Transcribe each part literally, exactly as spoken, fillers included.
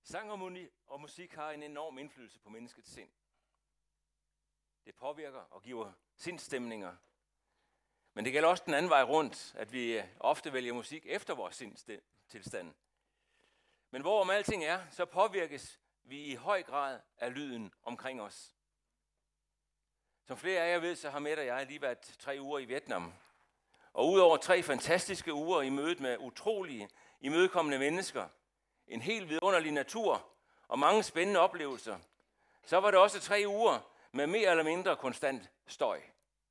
Sang og musik har en enorm indflydelse på menneskets sind. Det påvirker og giver sindsstemninger. Men det gælder også den anden vej rundt, at vi ofte vælger musik efter vores sindstilstand. Men hvorom alting er, så påvirkes vi i høj grad af lyden omkring os. Som flere af jer ved, så har Mette og jeg lige været tre uger i Vietnam. Og udover tre fantastiske uger i mødet med utrolige, imødekommende mennesker, en helt vidunderlig natur og mange spændende oplevelser, så var det også tre uger med mere eller mindre konstant støj.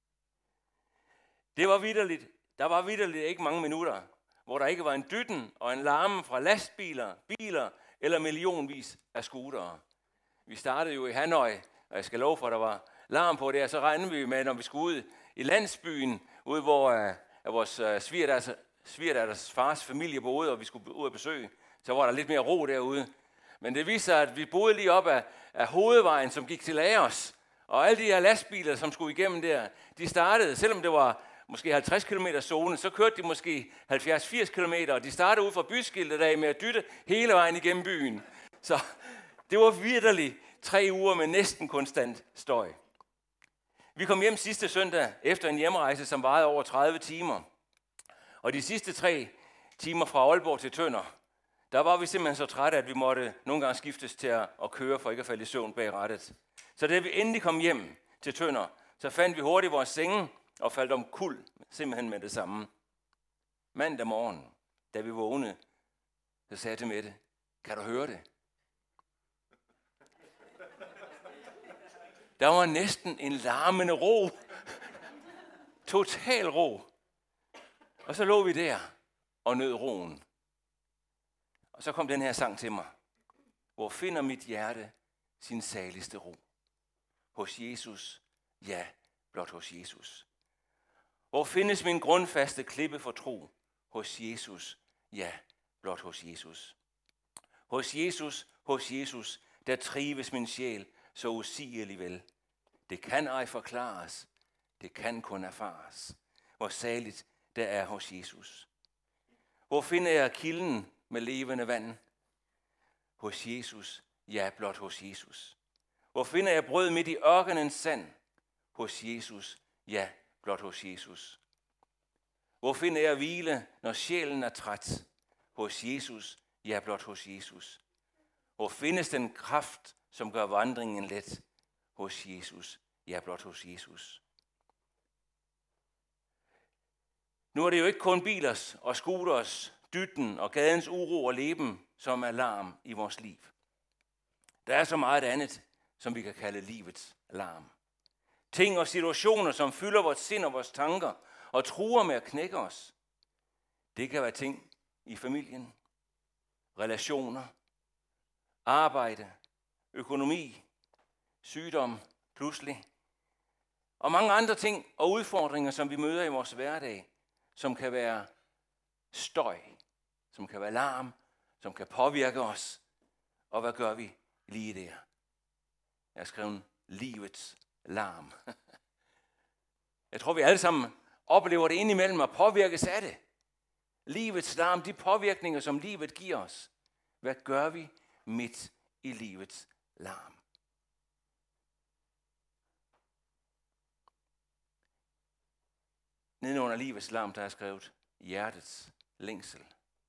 Det var vitterligt. Der var vitterligt ikke mange minutter, hvor der ikke var en dytten og en larmen fra lastbiler, biler eller millionvis af scootere. Vi startede jo i Hanoi, og jeg skal love for, at der var larm på det, og så regnede vi med, når vi skulle ud i landsbyen, ude hvor uh, vores uh, svigerdatters, svigerdatters fars familie boede, og vi skulle ud og besøge, så var der lidt mere ro derude. Men det viste sig, at vi boede lige op af, af hovedvejen, som gik til Lagos, og alle de her lastbiler, som skulle igennem der, de startede, selvom det var måske halvtreds kilometer zone, så kørte de måske halvfjerds til firs kilometer, og de startede ud fra byskiltet af med at dytte hele vejen igennem byen. Så det var vitterligt tre uger med næsten konstant støj. Vi kom hjem sidste søndag efter en hjemrejse, som varede over tredive timer. Og de sidste tre timer fra Aalborg til Tønder, der var vi simpelthen så trætte, at vi måtte nogle gange skiftes til at køre, for ikke at falde i søvn bag rattet. Så da vi endelig kom hjem til Tønder, så fandt vi hurtigt vores senge og faldt om kul simpelthen med det samme. Mandag morgen, da vi vågnede, så sagde jeg til Mette, kan du høre det? Der var næsten en larmende ro. Total ro. Og så lå vi der og nød roen. Og så kom den her sang til mig. Hvor finder mit hjerte sin saligste ro? Hos Jesus, ja, blot hos Jesus. Hvor findes min grundfaste klippe for tro? Hos Jesus, ja, blot hos Jesus. Hos Jesus, hos Jesus, der trives min sjæl så usigelig vel. Det kan ej forklares, det kan kun erfares. Hvor saligt der er hos Jesus. Hvor finder jeg kilden med levende vand? Hos Jesus, ja, blot hos Jesus. Hvor finder jeg brød midt i ørkenens sand? Hos Jesus, ja, blot hos Jesus. Hvor finder jeg hvile, når sjælen er træt? Hos Jesus, ja, blot hos Jesus. Hvor findes den kraft, som gør vandringen let? Hos Jesus, ja, blot hos Jesus. Nu er det jo ikke kun bilers og scooters, dytten og gadens uro og leben, som er larm i vores liv. Der er så meget andet, som vi kan kalde livets larm. Ting og situationer, som fylder vores sind og vores tanker og truer med at knække os. Det kan være ting i familien, relationer, arbejde, økonomi, sygdom, pludselig. Og mange andre ting og udfordringer, som vi møder i vores hverdag, som kan være støj, som kan være larm, som kan påvirke os. Og hvad gør vi lige der? Jeg har skrevet livets larm. Jeg tror, vi alle sammen oplever det indimellem og påvirkes af det. Livets larm, de påvirkninger, som livet giver os. Hvad gør vi midt i livets larm? Nedenunder livets larm, der er skrevet hjertets længsel.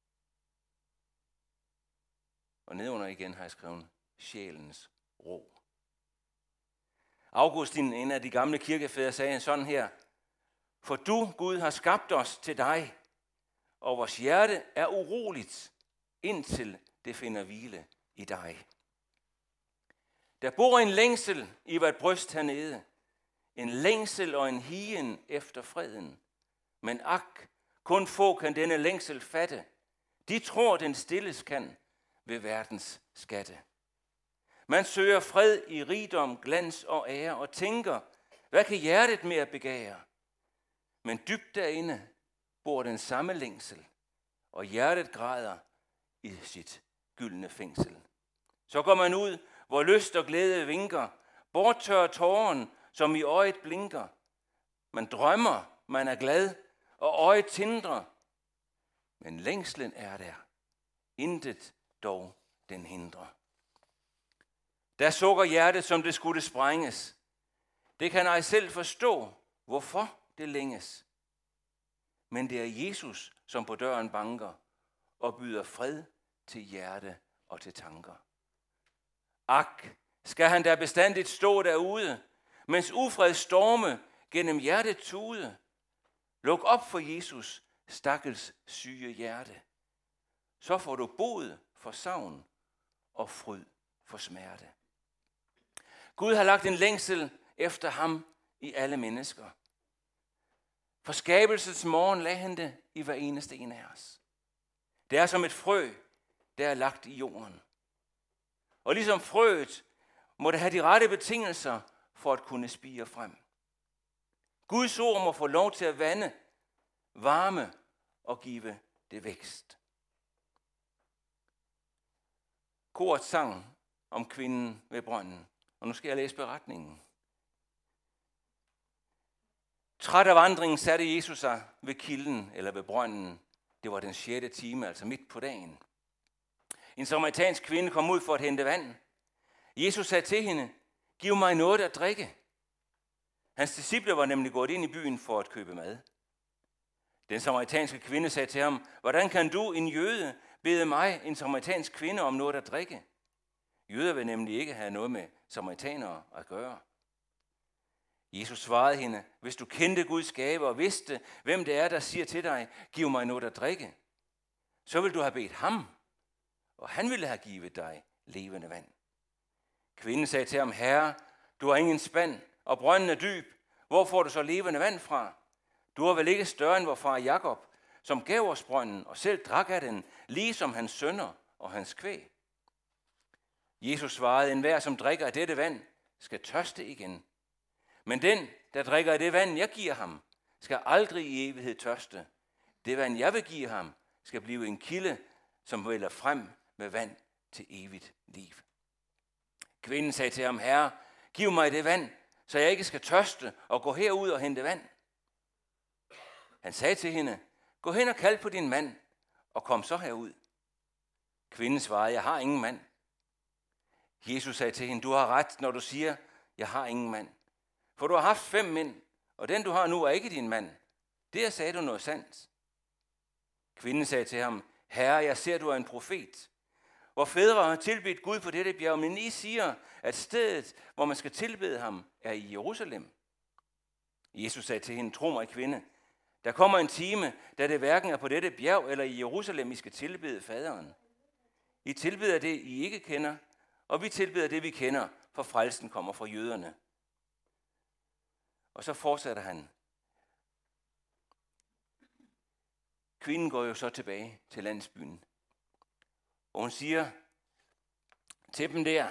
Og nedenunder igen har jeg skrevet sjælens ro. Augustin, en af de gamle kirkefædre, sagde sådan her. For du, Gud, har skabt os til dig, og vores hjerte er uroligt, indtil det finder hvile i dig. Der bor en længsel i hvert bryst hernede. En længsel og en higen efter freden. Men ak, kun få kan denne længsel fatte. De tror, den stilles kan ved verdens skatte. Man søger fred i rigdom, glans og ære og tænker, hvad kan hjertet mere begære? Men dybt derinde bor den samme længsel, og hjertet græder i sit gyldne fængsel. Så går man ud, hvor lyst og glæde vinker, borttørrer tåren, som i øjet blinker. Man drømmer, man er glad, og øjet tindrer. Men længslen er der, intet dog den hindrer. Der sukker hjertet, som det skulle sprænges. Det kan ej selv forstå, hvorfor det længes. Men det er Jesus, som på døren banker og byder fred til hjerte og til tanker. Ak, skal han der bestandigt stå derude, mens ufred storme gennem hjertet tude. Luk op for Jesus, stakkels syge hjerte. Så får du bod for savn og fryd for smerte. Gud har lagt en længsel efter ham i alle mennesker. For skabelsens morgen lagde han det i hver eneste en af os. Det er som et frø, der er lagt i jorden. Og ligesom frøet må det have de rette betingelser for at kunne spire frem. Guds ord må få lov til at vande, varme og give det vækst. Koret sang om kvinden ved brønden, og nu skal jeg læse beretningen. Træt af vandringen satte Jesus sig ved kilden eller ved brønden. Det var den sjette time, altså midt på dagen. En samaritansk kvinde kom ud for at hente vand. Jesus sagde til hende, giv mig noget at drikke. Hans disciple var nemlig gået ind i byen for at købe mad. Den samaritanske kvinde sagde til ham, hvordan kan du, en jøde, bede mig, en samaritansk kvinde, om noget at drikke? Jøder vil nemlig ikke have noget med samaritanere at gøre. Jesus svarede hende, hvis du kendte Guds gave og vidste, hvem det er, der siger til dig, giv mig noget at drikke, så vil du have bedt ham, og han ville have givet dig levende vand. Kvinden sagde til ham, herre, du har ingen spand, og brønden er dyb. Hvor får du så levende vand fra? Du er vel ikke større end vor far Jakob, som gav os brønden og selv drak af den, ligesom hans sønner og hans kvæg. Jesus svarede, enhver som drikker af dette vand, skal tørste igen. Men den, der drikker af det vand, jeg giver ham, skal aldrig i evighed tørste. Det vand, jeg vil give ham, skal blive en kilde, som vælger frem med vand til evigt liv. Kvinden sagde til ham, herre, giv mig det vand, så jeg ikke skal tørste og gå herud og hente vand. Han sagde til hende, gå hen og kald på din mand, og kom så herud. Kvinden svarede, jeg har ingen mand. Jesus sagde til hende, du har ret, når du siger, jeg har ingen mand. For du har haft fem mænd, og den du har nu er ikke din mand. Der sagde du noget sandt. Kvinden sagde til ham, herre, jeg ser, du er en profet. Vor fædre har tilbedt Gud på dette bjerg, men I siger, at stedet, hvor man skal tilbede ham, er i Jerusalem. Jesus sagde til hende, tro mig, kvinde, der kommer en time, da det hverken er på dette bjerg eller i Jerusalem, I skal tilbede faderen. I tilbeder det, I ikke kender, og vi tilbeder det, vi kender, for frelsen kommer fra jøderne. Og så fortsætter han. Kvinden går jo så tilbage til landsbyen. Og hun siger til dem der,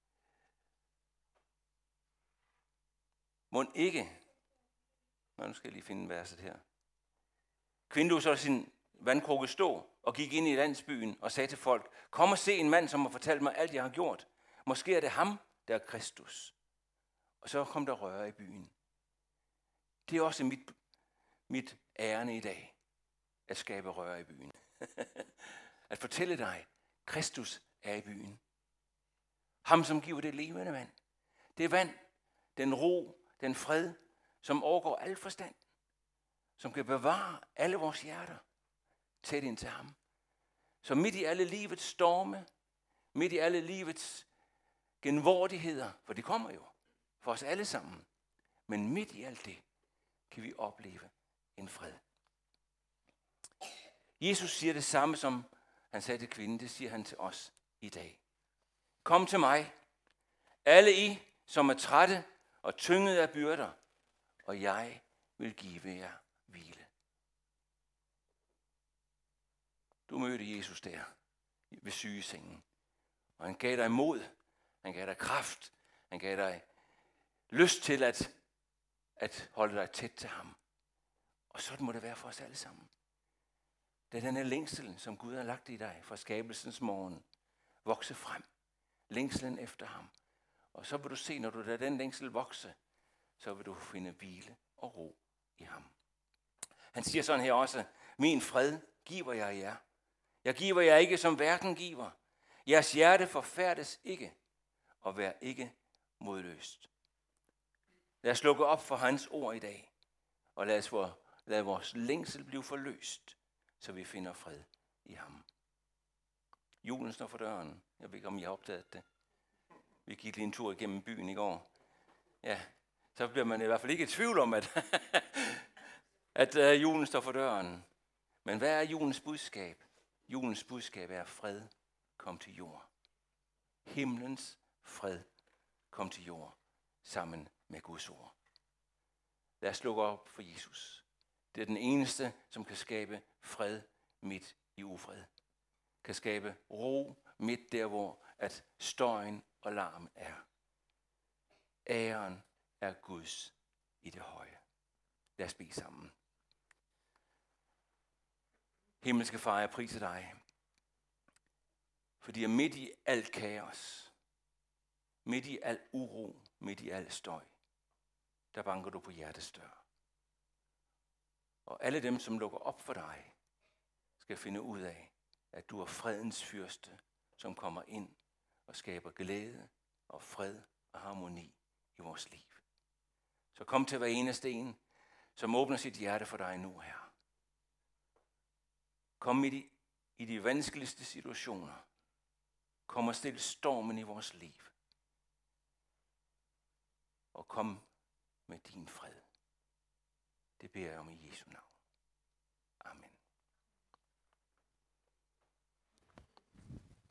må ikke, nu skal jeg lige finde verset her. Kvinden lod så sin vandkrukke stå og gik ind i landsbyen og sagde til folk, kom og se en mand, som har fortalt mig alt, jeg har gjort. Måske er det ham, der er Kristus. Og så kom der røre i byen. Det er også mit, mit ærne i dag, at skabe røre i byen. At fortælle dig, Kristus er i byen. Ham, som giver det levende vand. Det er vand, den ro, den fred, som overgår al forstand. Som kan bevare alle vores hjerter tæt ind til ham. Så midt i alle livets storme, midt i alle livets genvordigheder, for det kommer jo for os alle sammen. Men midt i alt det, kan vi opleve en fred. Jesus siger det samme, som han sagde til kvinden, det siger han til os i dag. Kom til mig, alle I, som er trætte og tynget af byrder, og jeg vil give jer hvile. Du mødte Jesus der ved sygesengen, og han gav dig mod, han gav dig kraft, han gav dig lyst til at, at holde dig tæt til ham. Og sådan må det være for os alle sammen. Det er denne længsel, som Gud har lagt i dig fra skabelsens morgen, vokse frem. Længselen efter ham. Og så vil du se, når du lader den længsel vokse, så vil du finde hvile og ro i ham. Han siger sådan her også, min fred giver jeg jer. Jeg giver jer ikke, som verden giver. Jeres hjerte forfærdes ikke, og vær ikke modløst. Lad os lukke op for hans ord i dag, og lad os for, lad vores længsel blive forløst, så vi finder fred i ham. Julen står for døren. Jeg ved ikke, om I har opdaget det. Vi gik lige en tur igennem byen i går. Ja, så bliver man i hvert fald ikke i tvivl om, at, at uh, julen står for døren. Men hvad er julens budskab? Julens budskab er fred, kom til jord. Himlens fred, kom til jord, sammen med Guds ord. Lad os lukke op for Jesus. Det er den eneste, som kan skabe fred midt i ufred. Kan skabe ro midt der, hvor at støjen og larm er. Æren er Guds i det høje. Lad os bede sammen. Himmelske Far, jeg priser dig, fordi midt i alt kaos, midt i al uro, midt i al støj, der banker du på hjertets dør. Og alle dem, som lukker op for dig, skal finde ud af, at du er fredens fyrste, som kommer ind og skaber glæde og fred og harmoni i vores liv. Så kom til hver eneste en, som åbner sit hjerte for dig nu her. Kom midt i, i de vanskeligste situationer. Kom og stil stormen i vores liv. Og kom med din fred. Det beder jeg om i Jesu navn. Amen.